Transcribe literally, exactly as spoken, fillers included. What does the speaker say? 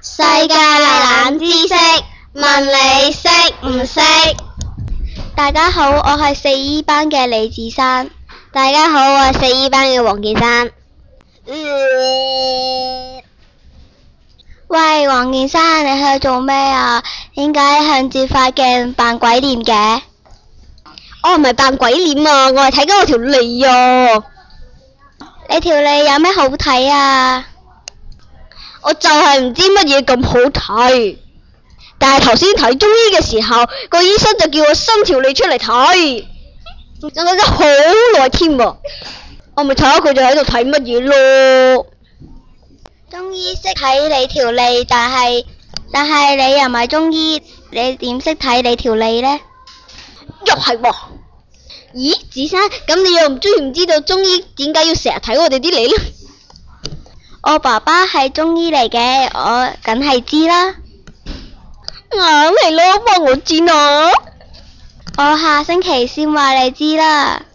世界冷知識，問你識唔識？ 大家好，我係四 E 班嘅李子珊。 大家好，我係四 E 班嘅黃健珊。 嗯、喂，黃健珊，你喺度做咩啊？點解向住塊鏡扮鬼臉嘅？ 我唔係扮鬼臉啊，我係睇緊我條脷啊。 你條脷有咩好睇啊？ 我就係唔知乜嘢咁好睇，但係頭先睇中醫嘅時候，個醫生就叫我伸條脷出嚟睇，我等咗好耐添啊！我咪睇下佢哋喺度睇乜嘢咯。 中醫識睇你條脷，但係但係你又唔係中醫，你點識睇你條脷呢？ 又係喎。咦，子珊，咁你又唔中意唔知道中醫點解要成日睇我哋啲脷呢？ 我爸爸係中醫嚟嘅，我梗係知啦。 硬係咯，幫我知啊！ 我下星期先話你知啦。